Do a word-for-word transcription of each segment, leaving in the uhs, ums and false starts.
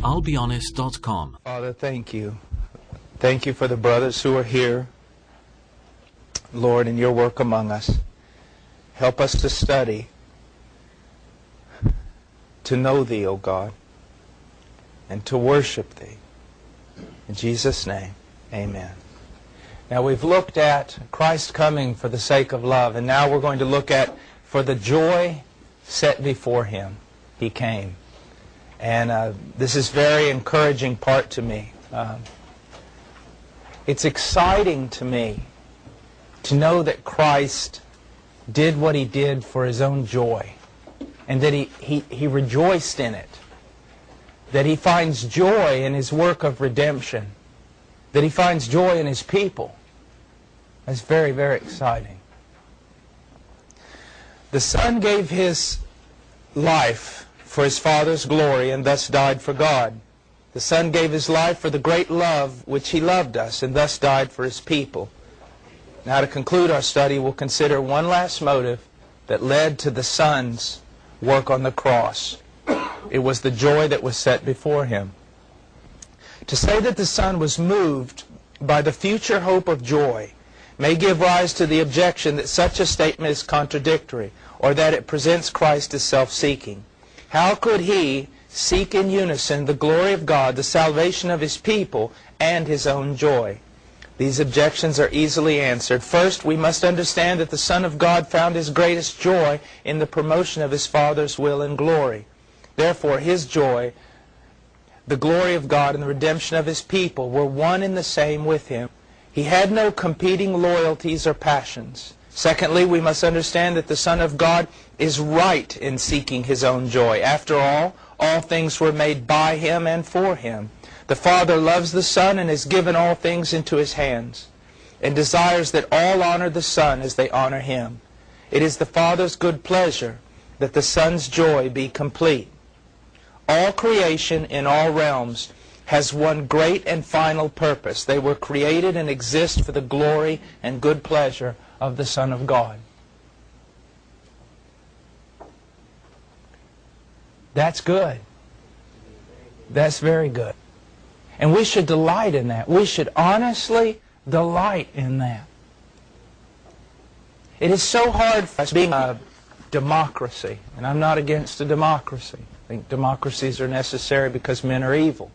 I'll be honest dot com. Father, thank you. Thank you for the brothers who are here, Lord, in your work among us. Help us to study, to know Thee, O God, and to worship Thee. In Jesus' name, amen. Now we've looked at Christ coming for the sake of love, and now we're going to look at for the joy set before Him, He came. And uh, this is very encouraging part to me. Um, it's exciting to me to know that Christ did what He did for His own joy, and that He, he, he rejoiced in it, that He finds joy in His work of redemption, that He finds joy in His people. That's very, very exciting. The Son gave His life for His Father's glory and thus died for God. The Son gave His life for the great love which He loved us and thus died for His people. Now, to conclude our study, we'll consider one last motive that led to the Son's work on the cross. It was the joy that was set before Him. To say that the Son was moved by the future hope of joy may give rise to the objection that such a statement is contradictory, or that it presents Christ as self-seeking. How could He seek in unison the glory of God, the salvation of His people, and His own joy? These objections are easily answered. First, we must understand that the Son of God found His greatest joy in the promotion of His Father's will and glory. Therefore, His joy, the glory of God, and the redemption of His people were one and the same with Him. He had no competing loyalties or passions. Secondly, we must understand that the Son of God is right in seeking His own joy. After all, all things were made by Him and for Him. The Father loves the Son and has given all things into His hands, and desires that all honor the Son as they honor Him. It is the Father's good pleasure that the Son's joy be complete. All creation in all realms has one great and final purpose. They were created and exist for the glory and good pleasure of the Son of God. That's good. That's very good. And we should delight in that. We should honestly delight in that. It is so hard for us being a democracy, and I'm not against a democracy. I think democracies are necessary because men are evil.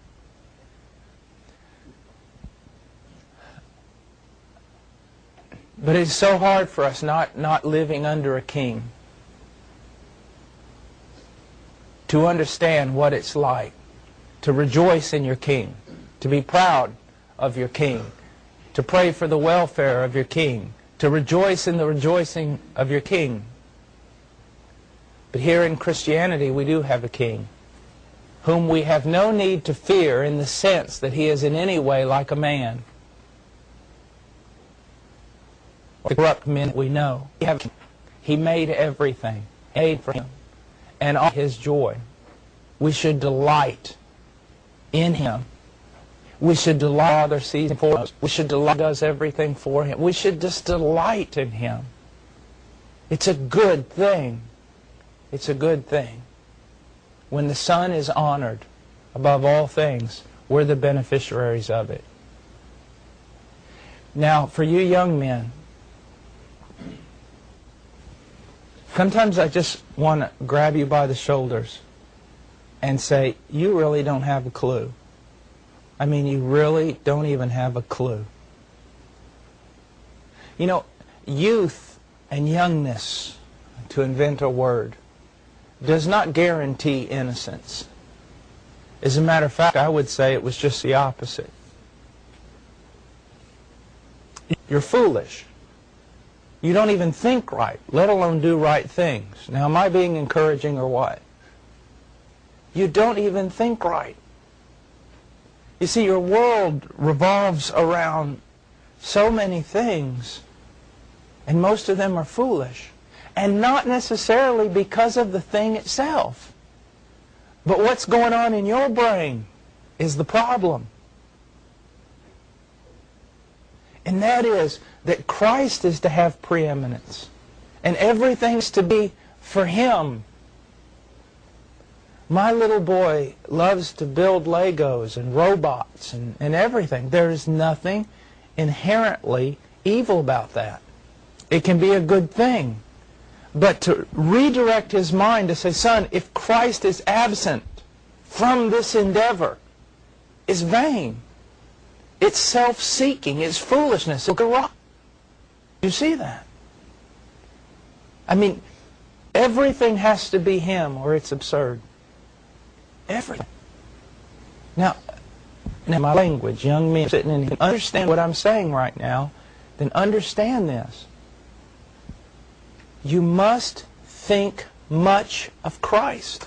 But it's so hard for us not, not living under a king to understand what it's like to rejoice in your king, to be proud of your king, to pray for the welfare of your king, to rejoice in the rejoicing of your king. But here in Christianity we do have a king whom we have no need to fear in the sense that He is in any way like a man. The corrupt men we know. He made everything, made for Him, and all His joy. We should delight in Him. We should delight other season for us. We should delight does everything for Him. We should just delight in Him. It's a good thing. It's a good thing. When the Son is honored above all things, we're the beneficiaries of it. Now, for you young men, sometimes I just want to grab you by the shoulders and say, you really don't have a clue. I mean, you really don't even have a clue. You know, youth and youngness, to invent a word, does not guarantee innocence. As a matter of fact, I would say it was just the opposite. You're foolish. You don't even think right, let alone do right things. Now, am I being encouraging or what? You don't even think right. You see, your world revolves around so many things, and most of them are foolish. And not necessarily because of the thing itself. But what's going on in your brain is the problem. And that is that Christ is to have preeminence. And everything's to be for Him. My little boy loves to build Legos and robots and, and everything. There is nothing inherently evil about that. It can be a good thing. But to redirect his mind to say, son, if Christ is absent from this endeavor, it's vain. It's self-seeking. It's foolishness. It's corrupt. You see that? I mean, everything has to be him or it's absurd. Everything. Now, now my language, young men sitting in here, understand what I'm saying right now, then understand this. You must think much of Christ.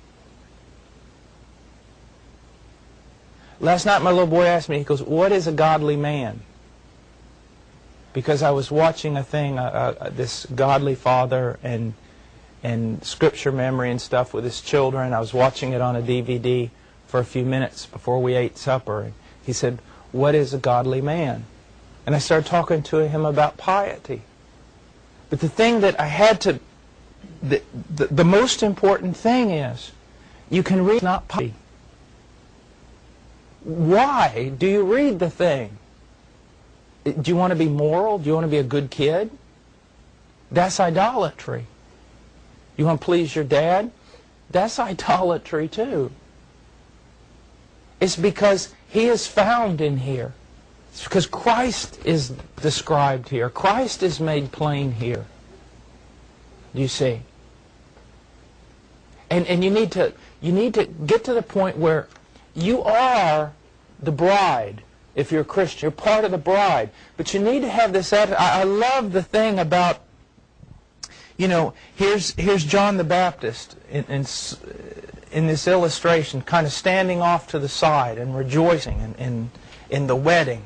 Last night my little boy asked me, he goes, what is a godly man? Because I was watching a thing, uh, uh, this godly father and and scripture memory and stuff with his children. I was watching it on a D V D for a few minutes before we ate supper. And he said, what is a godly man? And I started talking to him about piety. But the thing that I had to, the, the, the most important thing is, you can read not piety. Why do you read the thing? Do you want to be moral? Do you want to be a good kid? That's idolatry. You want to please your dad? That's idolatry too. It's because he is found in here. It's because Christ is described here. Christ is made plain here. You see? And and you need to you need to get to the point where you are the bride. If you're a Christian, you're part of the bride. But you need to have this attitude. I, I love the thing about, you know, here's here's John the Baptist in, in, in this illustration, kind of standing off to the side and rejoicing in, in, in the wedding.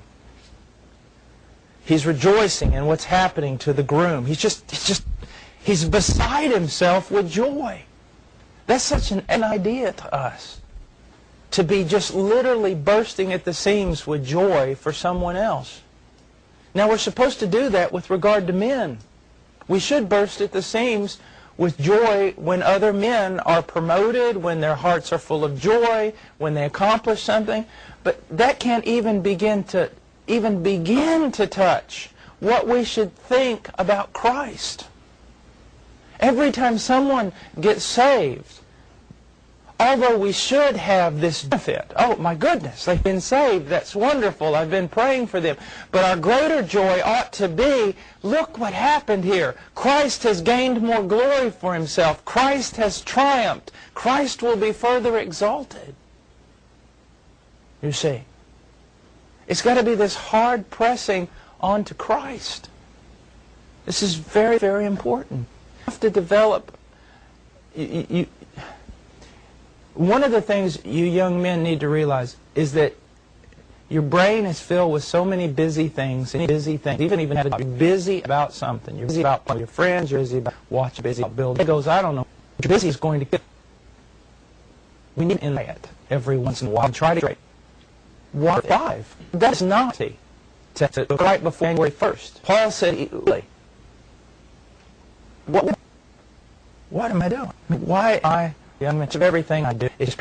He's rejoicing in what's happening to the groom. He's just, he's just, he's beside himself with joy. That's such an, an idea to us. To be just literally bursting at the seams with joy for someone else. Now we're supposed to do that with regard to men. We should burst at the seams with joy when other men are promoted, when their hearts are full of joy, when they accomplish something. But that can't even begin to even begin to touch what we should think about Christ. Every time someone gets saved, although we should have this benefit, oh my goodness, they've been saved, that's wonderful, I've been praying for them. But our greater joy ought to be, look what happened here. Christ has gained more glory for himself. Christ has triumphed. Christ will be further exalted. You see, it's got to be this hard pressing onto Christ. This is very, very important. You have to develop, you, you one of the things you young men need to realize is that your brain is filled with so many busy things, busy things. Even even have to be busy about something. You're busy about playing with your friends. You're busy about watching. Busy about building. Legos. I don't know. You're busy is going to get. We need in that every once in a while. Try to trade. One five. That's not to, to right before January first. Paul said, "What? What am I doing? I mean, why I?" Young men, of everything I do is,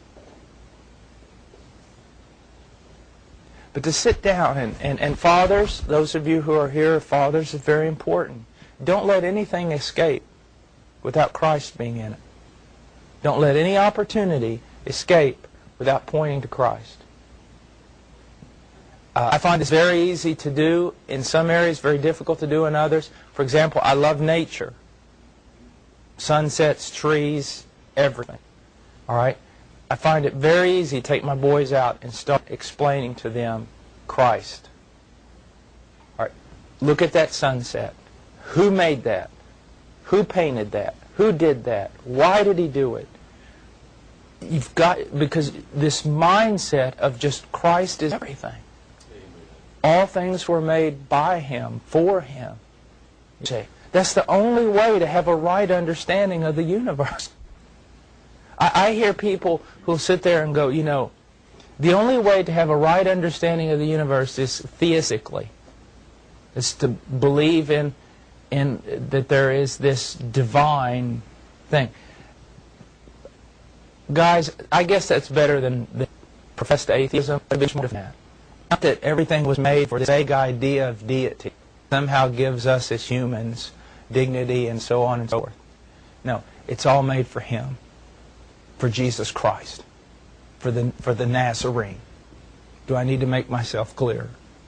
but to sit down and, and, and fathers, those of you who are here, fathers, is very important. Don't let anything escape without Christ being in it. Don't let any opportunity escape without pointing to Christ. Uh, I find this very easy to do in some areas, very difficult to do in others. For example, I love nature. Sunsets, trees, everything. All right? I find it very easy to take my boys out and start explaining to them Christ. All right? Look at that sunset. Who made that? Who painted that? Who did that? Why did he do it? You've got, because this mindset of just Christ is everything. All things were made by him, for him. You see, that's the only way to have a right understanding of the universe. I hear people who'll sit there and go, you know, the only way to have a right understanding of the universe is theistically. It's to believe in, in that there is this divine thing. Guys, I guess that's better than, than professed atheism. It's more than that. Not that everything was made for this vague idea of deity. Somehow gives us as humans dignity and so on and so forth. No, it's all made for Him. For Jesus Christ. For the, for the Nazarene. Do I need to make myself clear?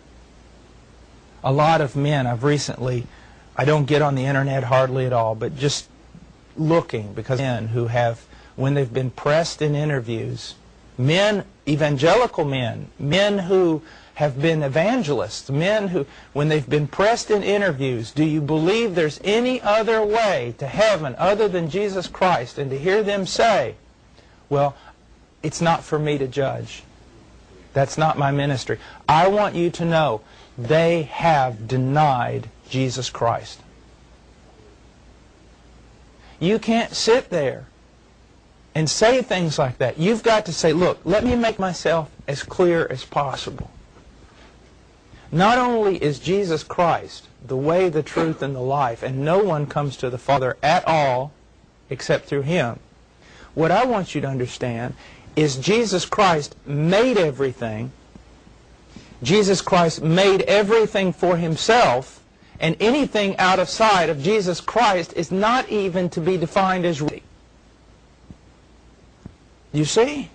A lot of men, I've recently, I don't get on the internet hardly at all, but just looking, because men who have, when they've been pressed in interviews, men, evangelical men, men who have been evangelists, men who, when they've been pressed in interviews, do you believe there's any other way to heaven other than Jesus Christ? And to hear them say, well, it's not for me to judge. That's not my ministry. I want you to know they have denied Jesus Christ. You can't sit there and say things like that. You've got to say, look, let me make myself as clear as possible. Not only is Jesus Christ the way, the truth, and the life, and no one comes to the Father at all except through Him. What I want you to understand is Jesus Christ made everything. Jesus Christ made everything for Himself, and anything out of sight of Jesus Christ is not even to be defined as real. You see?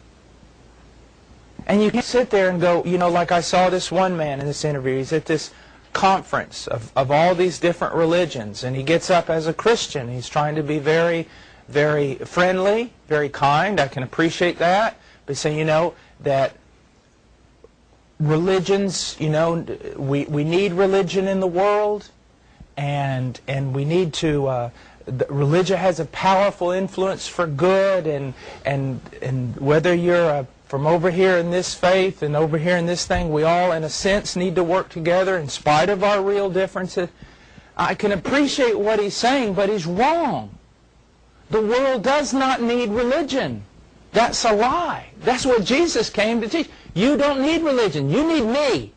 And you can't sit there and go, you know, like I saw this one man in this interview. He's at this conference of, of all these different religions, and he gets up as a Christian. He's trying to be very, very friendly, very kind. I can appreciate that. But saying, you know, that religions, you know, we, we need religion in the world, and and we need to, uh, the religion has a powerful influence for good, and and and whether you're a, from over here in this faith and over here in this thing, we all, in a sense, need to work together in spite of our real differences. I can appreciate what he's saying, but he's wrong. The world does not need religion. That's a lie. That's what Jesus came to teach. You don't need religion. You need me.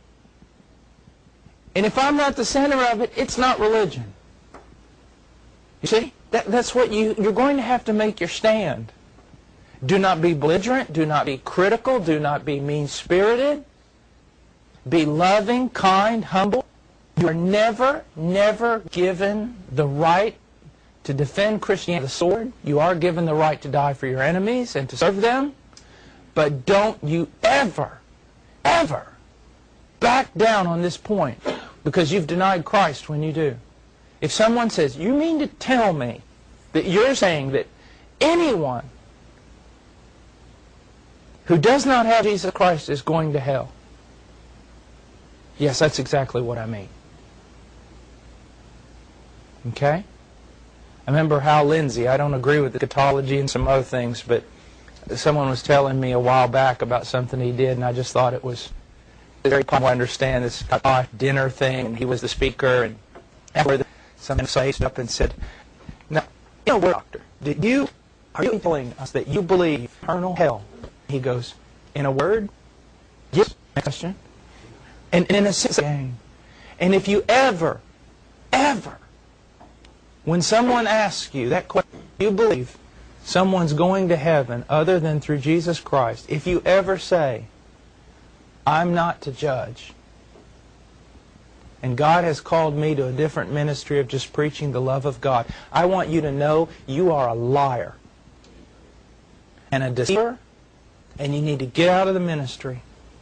And if I'm not the center of it, it's not religion. You see? That, that's what you, you're going to have to make your stand. Do not be belligerent. Do not be critical. Do not be mean-spirited. Be loving, kind, humble. You are never, never given the right to defend Christianity with the sword. You are given the right to die for your enemies and to serve them. But don't you ever, ever back down on this point, because you've denied Christ when you do. If someone says, you mean to tell me that you're saying that anyone who does not have Jesus Christ is going to hell? Yes, that's exactly what I mean. Okay? I remember Hal Lindsey. I don't agree with the eschatology and some other things, but someone was telling me a while back about something he did, and I just thought it was very cool. I understand this dinner thing, and he was the speaker, and after someone stood up and said, "Now, you know, doctor, did you are you telling us that you believe eternal hell?" He goes, "In a word, yes." Next question. And, and in a sense, and if you ever, ever, when someone asks you that question, you believe someone's going to heaven other than through Jesus Christ, if you ever say, I'm not to judge, and God has called me to a different ministry of just preaching the love of God, I want you to know you are a liar and a deceiver, and you need to get out of the ministry.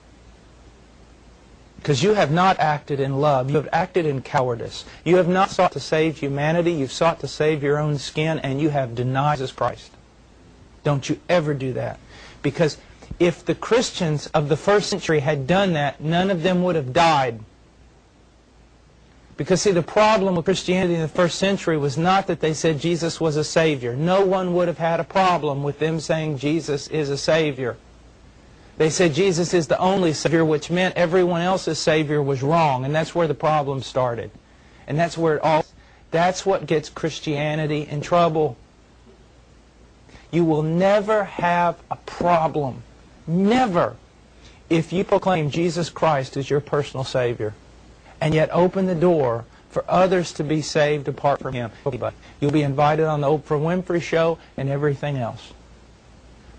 Because you have not acted in love. You have acted in cowardice. You have not sought to save humanity. You've sought to save your own skin, and you have denied Jesus Christ. Don't you ever do that. Because if the Christians of the first century had done that, none of them would have died. Because, see, the problem with Christianity in the first century was not that they said Jesus was a Savior. No one would have had a problem with them saying Jesus is a Savior. They said Jesus is the only Savior, which meant everyone else's Savior was wrong. And that's where the problem started. And that's where it all... That's what gets Christianity in trouble. You will never have a problem. Never. If you proclaim Jesus Christ as your personal Savior. And yet open the door for others to be saved apart from Him. You'll be invited on the Oprah Winfrey Show and everything else.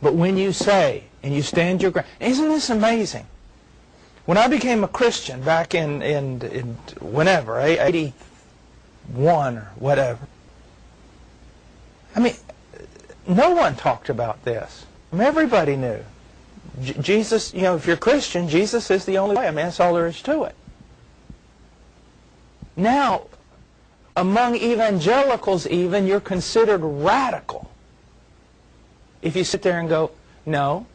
But when you say, and you stand your ground, isn't this amazing? When I became a Christian back in, in, in whenever, eighty-one or whatever, I mean, no one talked about this. I mean, everybody knew. J Jesus, you know, if you're Christian, Jesus is the only way. I mean, that's all there is to it. Now, among evangelicals even, you're considered radical if you sit there and go, no,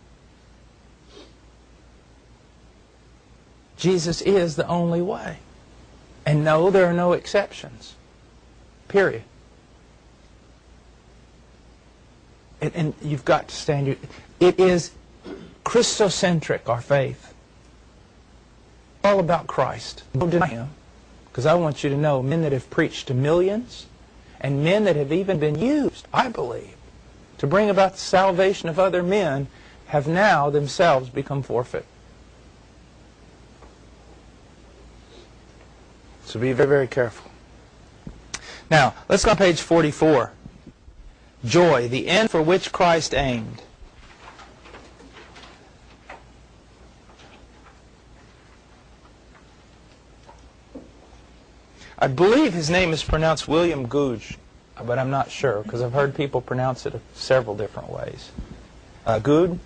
Jesus is the only way. And no, there are no exceptions. Period. And, and you've got to stand your... It is Christocentric, our faith. All about Christ. Don't deny Him. Because I want you to know, men that have preached to millions, and men that have even been used, I believe, to bring about the salvation of other men, have now themselves become forfeit. So be very, very careful. Now, let's go to page forty-four. Joy, the end for which Christ aimed. I believe his name is pronounced William Gouge, but I'm not sure, because I've heard people pronounce it several different ways. Uh, Goode,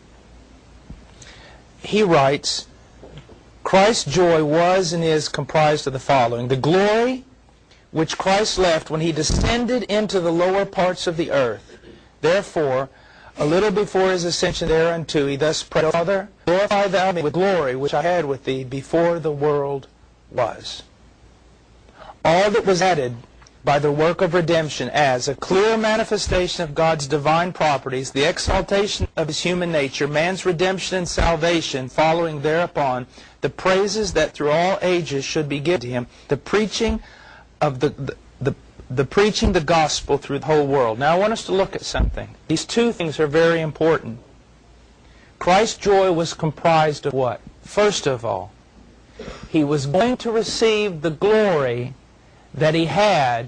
he writes, Christ's joy was and is comprised of the following: the glory which Christ left when He descended into the lower parts of the earth. Therefore, a little before His ascension thereunto, He thus prayed, O Father, glorify Thou me with glory which I had with Thee before the world was. All that was added by the work of redemption as a clear manifestation of God's divine properties, the exaltation of His human nature, man's redemption and salvation following thereupon, the praises that through all ages should be given to Him, the preaching of the, the, the, the preaching the gospel through the whole world. Now I want us to look at something. These two things are very important. Christ's joy was comprised of what? First of all, He was going to receive the glory that He had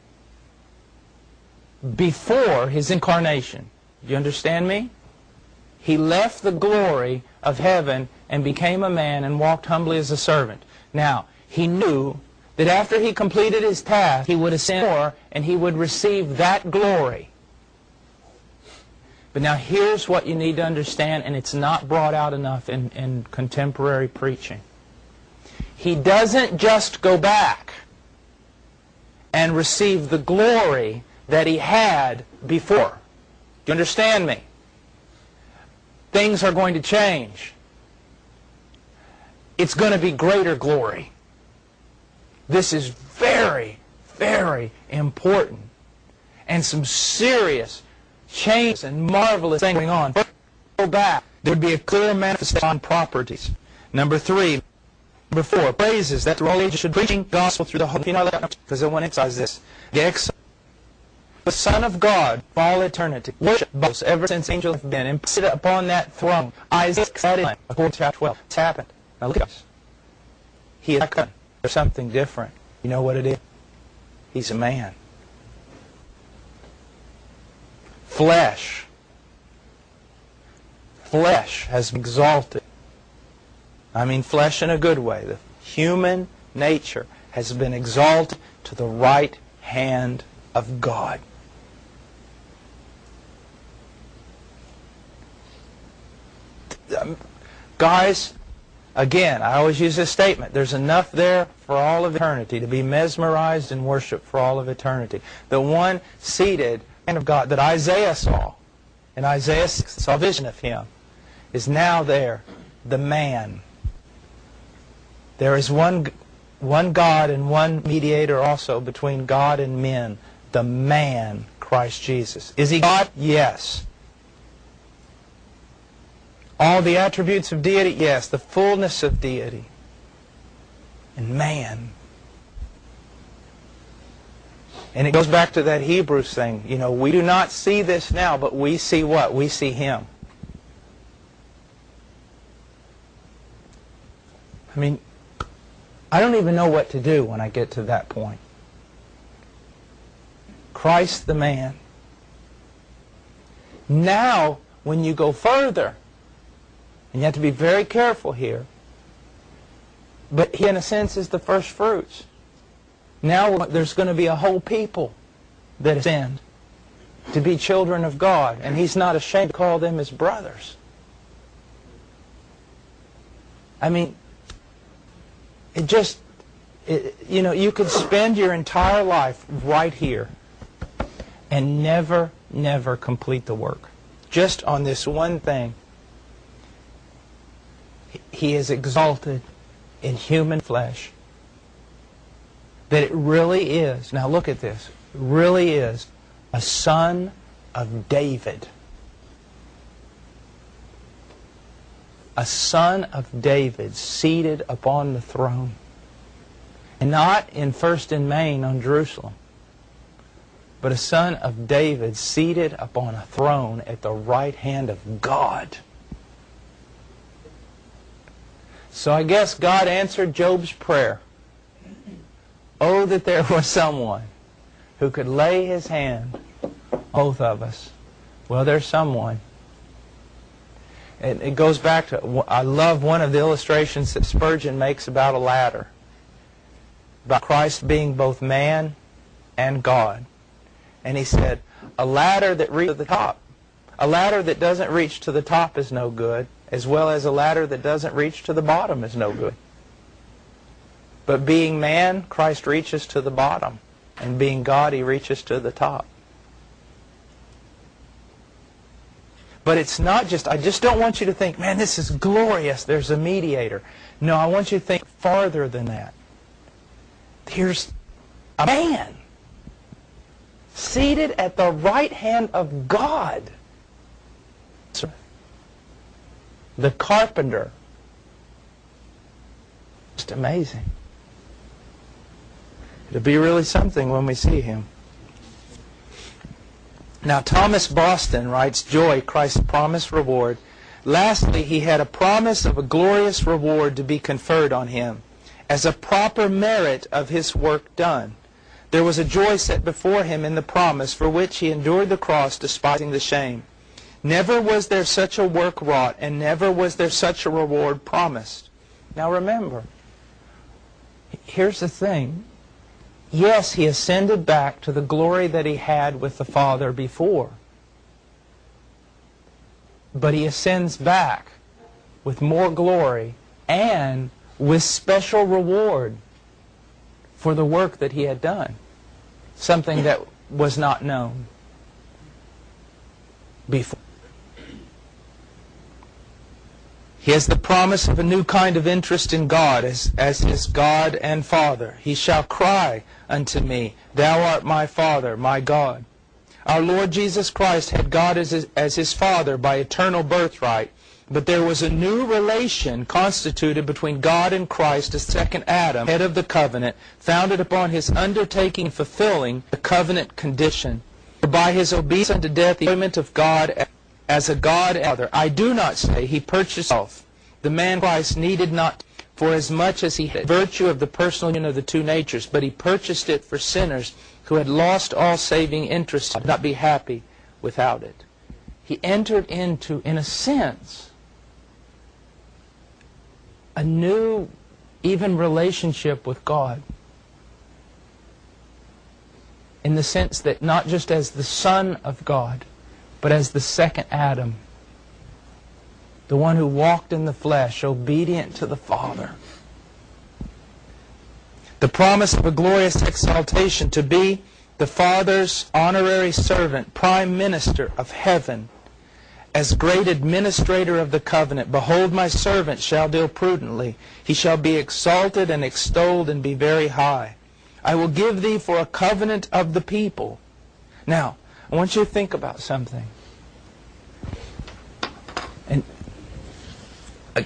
before His incarnation. Do you understand me? He left the glory of heaven and became a man and walked humbly as a servant. Now, He knew that after He completed His task, He would ascend more and He would receive that glory. But now here's what you need to understand, and it's not brought out enough in, in contemporary preaching. He doesn't just go back and receive the glory that He had before. Do you understand me? Things are going to change. It's going to be greater glory. This is very, very important. And some serious changes and marvelous things going on. Go back. There would be a clear manifestation on properties. Number three. Number four, praises that through all ages should preaching gospel through the whole. You know, because I want to emphasize this. The ex the Son of God for all eternity, worship both ever since angels have been, and sit upon that throne. Isaiah said it, according to chapter twelve. It's happened. Now look at us. He is not. There's something different. You know what it is? He's a man. Flesh. Flesh has been exalted. I mean flesh in a good way. The human nature has been exalted to the right hand of God. Guys, again, I always use this statement. There's enough there for all of eternity to be mesmerized and worshiped for all of eternity. The one seated hand of God that Isaiah saw, and Isaiah saw a vision of Him, is now there, the man. There is one, one God and one mediator also between God and men, the man, Christ Jesus. Is He God? Yes. All the attributes of deity? Yes. The fullness of deity. And man. And it goes back to that Hebrews thing. You know, we do not see this now, but we see what? We see Him. I mean, I don't even know what to do when I get to that point. Christ the man. Now when you go further, and you have to be very careful here, but He in a sense is the first fruits. Now there's going to be a whole people that is sinned to be children of God, and He's not ashamed to call them His brothers. I mean, it just, it, you know, you could spend your entire life right here and never, never complete the work. Just on this one thing. He is exalted in human flesh. That it really is, now look at this, really is a son of David. A son of David seated upon the throne. And not in first in Maine on Jerusalem, but a son of David seated upon a throne at the right hand of God. So I guess God answered Job's prayer. Oh, that there was someone who could lay his hand on both of us. Well, there's someone. It, it goes back to, I love one of the illustrations that Spurgeon makes about a ladder. About Christ being both man and God. And he said, a ladder that reaches to the top. A ladder that doesn't reach to the top is no good, as well as a ladder that doesn't reach to the bottom is no good. But being man, Christ reaches to the bottom. And being God, He reaches to the top. But it's not just, I just don't want you to think, man, this is glorious, there's a mediator. No, I want you to think farther than that. Here's a man seated at the right hand of God. The carpenter. Just amazing. It'll be really something when we see Him. Now, Thomas Boston writes, joy, Christ's promised reward. Lastly, he had a promise of a glorious reward to be conferred on him as a proper merit of his work done. There was a joy set before him in the promise for which he endured the cross, despising the shame. Never was there such a work wrought, and never was there such a reward promised. Now remember, here's the thing. Yes, he ascended back to the glory that he had with the Father before. But he ascends back with more glory and with special reward for the work that he had done. Something that was not known before. He has the promise of a new kind of interest in God as, as his God and Father. He shall cry unto me, Thou art my Father, my God. Our Lord Jesus Christ had God as his, as his Father by eternal birthright, but there was a new relation constituted between God and Christ as second Adam, head of the covenant, founded upon his undertaking fulfilling the covenant condition. For by his obedience unto death, the employment of God as a God and Father. I do not say he purchased himself. The man Christ needed not, for as much as he had virtue of the personal union of the two natures, but he purchased it for sinners who had lost all saving interest, could not be happy without it. He entered into, in a sense, a new, even relationship with God. In the sense that not just as the Son of God, but as the second Adam, the one who walked in the flesh, obedient to the Father. The promise of a glorious exaltation to be the Father's honorary servant, prime minister of heaven, as great administrator of the covenant. Behold, my servant shall deal prudently. He shall be exalted and extolled and be very high. I will give thee for a covenant of the people. Now, I want you to think about something. And uh,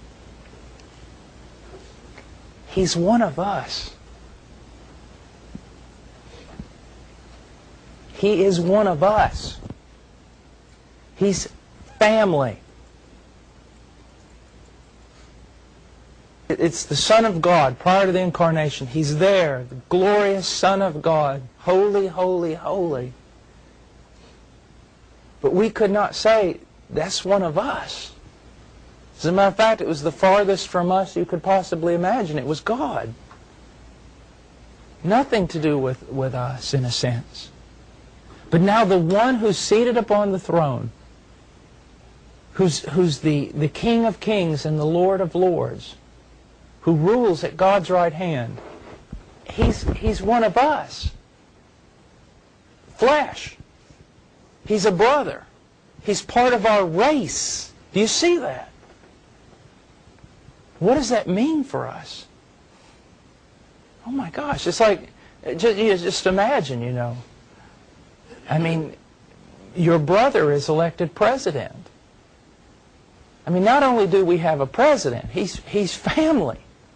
he's one of us. He is one of us. He's family. It's the Son of God prior to the incarnation. He's there, the glorious Son of God. Holy, holy, holy. But we could not say that's one of us. As a matter of fact, it was the farthest from us you could possibly imagine. It was God. Nothing to do with, with us, in a sense. But now the one who's seated upon the throne, who's, who's the, the King of Kings and the Lord of Lords, who rules at God's right hand, he's, he's one of us. Flesh. He's a brother. He's part of our race. Do you see that? What does that mean for us? Oh my gosh, it's like, just, you just imagine, you know. I mean, your brother is elected president. I mean, not only do we have a president, he's, he's family.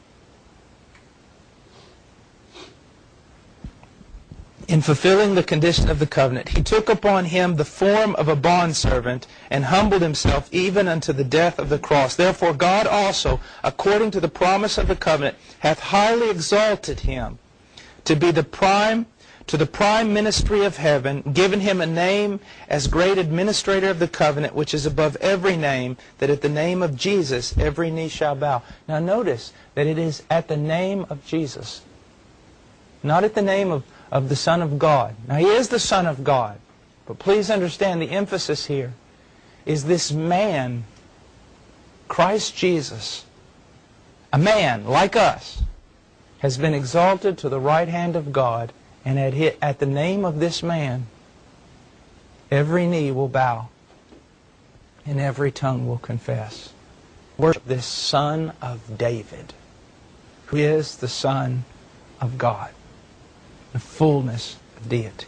In fulfilling the condition of the covenant, he took upon him the form of a bondservant and humbled himself even unto the death of the cross. Therefore God also, according to the promise of the covenant, hath highly exalted him to be the prime, to the prime ministry of heaven, given him a name as great administrator of the covenant, which is above every name, that at the name of Jesus every knee shall bow. Now notice that it is at the name of Jesus, not at the name of of the Son of God. Now, He is the Son of God. But please understand the emphasis here is this man, Christ Jesus, a man like us, has been exalted to the right hand of God, and at, his, at the name of this man, every knee will bow and every tongue will confess. Worship this Son of David, who is the Son of God. The fullness of deity.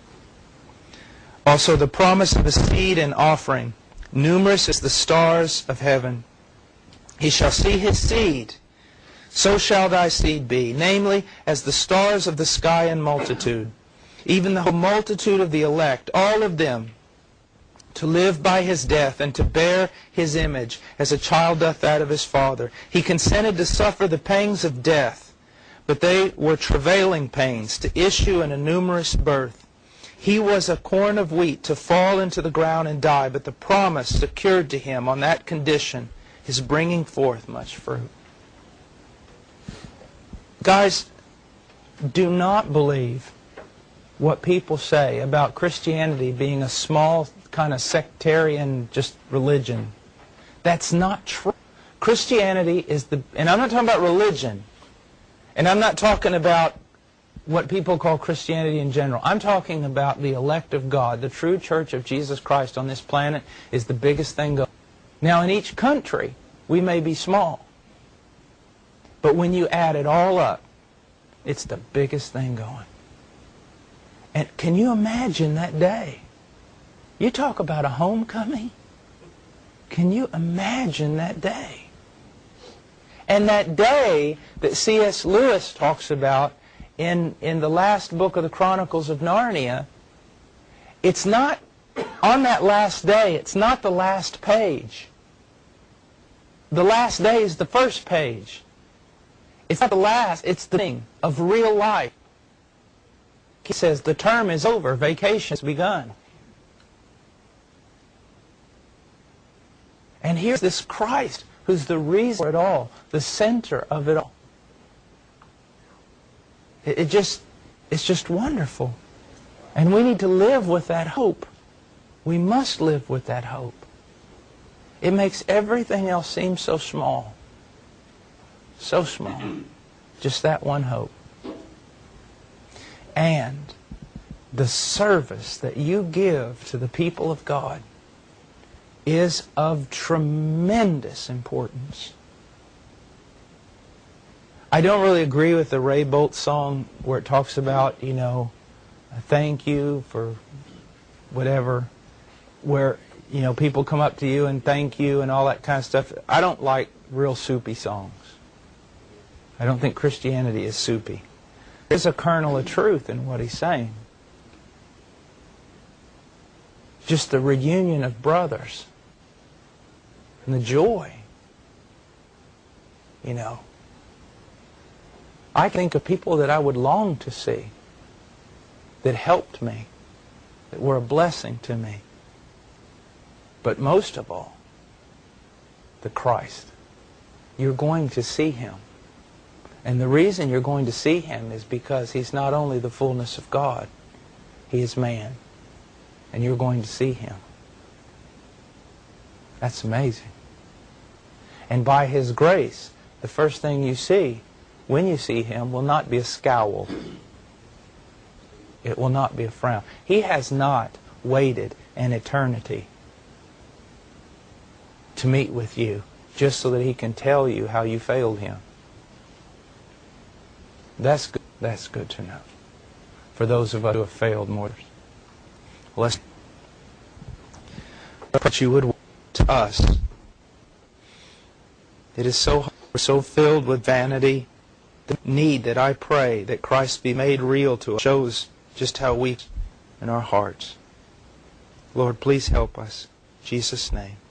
Also the promise of a seed and offering, numerous as the stars of heaven. He shall see his seed, so shall thy seed be, namely as the stars of the sky in multitude, even the whole multitude of the elect, all of them, to live by his death and to bear his image, as a child doth that of his father. He consented to suffer the pangs of death, but they were travailing pains, to issue in a numerous birth. He was a corn of wheat to fall into the ground and die, but the promise secured to him on that condition is bringing forth much fruit. Guys, do not believe what people say about Christianity being a small kind of sectarian just religion. That's not true. Christianity is the, and I'm not talking about religion, and I'm not talking about what people call Christianity in general. I'm talking about the elect of God. The true church of Jesus Christ on this planet is the biggest thing going. Now, in each country, we may be small. But when you add it all up, it's the biggest thing going. And can you imagine that day? You talk about a homecoming. Can you imagine that day? And that day that C S Lewis talks about in, in the last book of the Chronicles of Narnia, it's not, on that last day, it's not the last page. The last day is the first page. It's not the last, it's the thing of real life. He says the term is over, vacation has begun. And here's this Christ who's the reason for it all, the center of it all. It, it just, it's just wonderful. And we need to live with that hope. We must live with that hope. It makes everything else seem so small. So small. Just that one hope. And the service that you give to the people of God is of tremendous importance. I don't really agree with the Ray Boltz song where it talks about, you know, thank you for whatever, where, you know, people come up to you and thank you and all that kind of stuff. I don't like real soupy songs. I don't think Christianity is soupy. There's a kernel of truth in what he's saying. Just the reunion of brothers and the joy. You know, I think of people that I would long to see, that helped me, that were a blessing to me. But most of all, the Christ. You're going to see Him. And the reason you're going to see Him is because He's not only the fullness of God, He is man. And you're going to see Him. That's amazing. And by His grace, the first thing you see when you see Him will not be a scowl. It will not be a frown. He has not waited an eternity to meet with you just so that He can tell you how you failed Him. That's good. That's good to know. For those of us who have failed more. Let's what you would to us. It is so so filled with vanity. The need that I pray that Christ be made real to us shows just how weak in our hearts. Lord, please help us. In Jesus' name.